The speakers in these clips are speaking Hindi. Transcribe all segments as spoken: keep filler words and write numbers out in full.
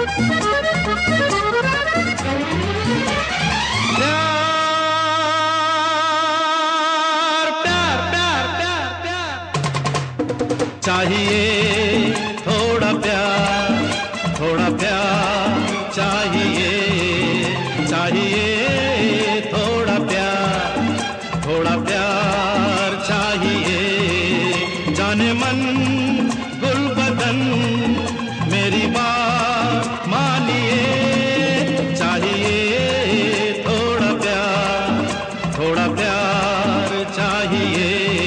चाहिए थोड़ा प्यार, थोड़ा प्यार चाहिए, चाहिए थोड़ा प्यार, थोड़ा प्यार चाहिए। जाने मन गुल बदन मेरी बात मानिए, चाहिए थोड़ा प्यार, थोड़ा प्यार चाहिए।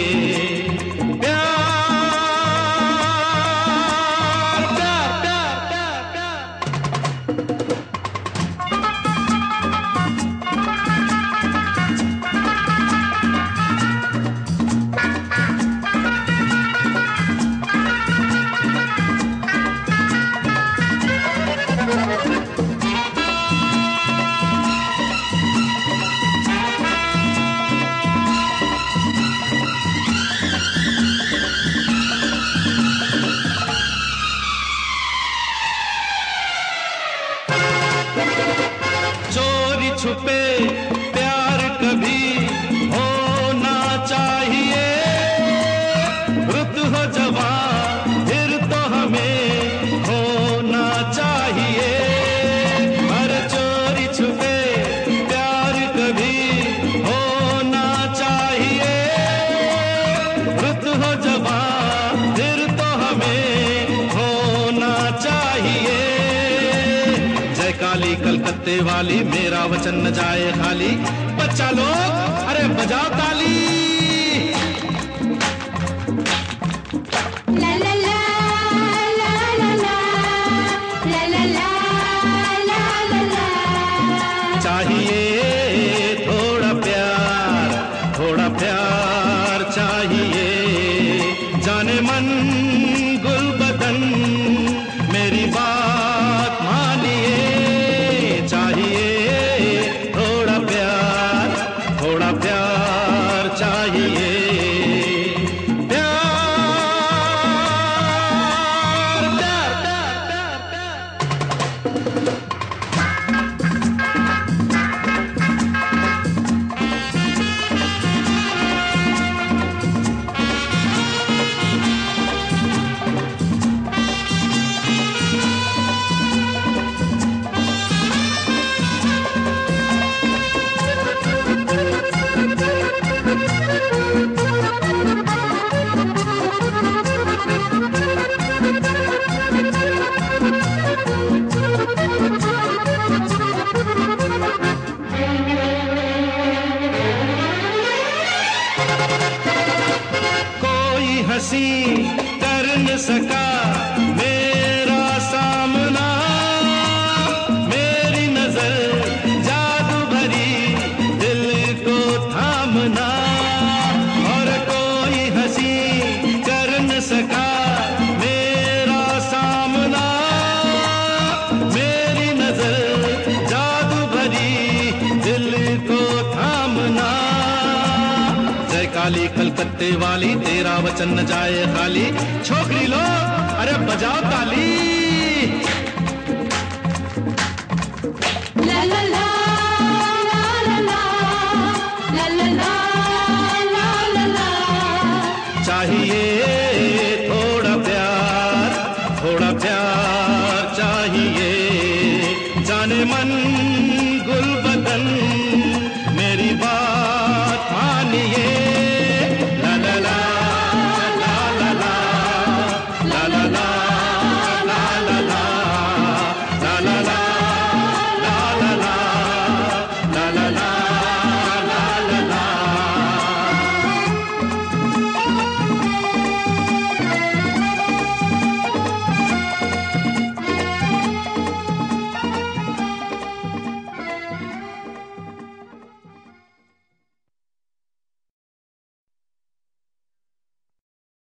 चोरी छुपे प्यार कभी होना चाहिए, रुत हो जवान फिर तो हमें होना चाहिए। हर चोरी छुपे प्यार कभी होना चाहिए, रुत हो जवान फिर तो हमें होना चाहिए। जय काली कलकत्ते वाली मेरा वचन न जाए खाली, बच्चा लोग अरे बजाओ ताली। ला ला ला ला ला ला ला ला ला ला ला। चाहिए थोड़ा प्यार, थोड़ा प्यार चाहिए। जाने मन गुल बदन मेरी बात मानिए, चाहिए थोड़ा प्यार, थोड़ा प्यार चाहिए। प्यार प्यार प्यार प्यार प्यार। कोई हंसी कर न सका मेरा सामना, मेरी नजर जादू भरी दिल को थामना। और कोई हंसी कर न सका मेरा सामना, मेरी नजर जादू भरी दिल को थामना। जय काली कलकत्ते वाली तेरा वचन न जाए खाली, छोकरी लो अरे बजाओ ताली। ला ला ला ला ला ला ला ला ला ला। चाहिए थोड़ा प्यार, थोड़ा प्यार चाहिए। जाने मन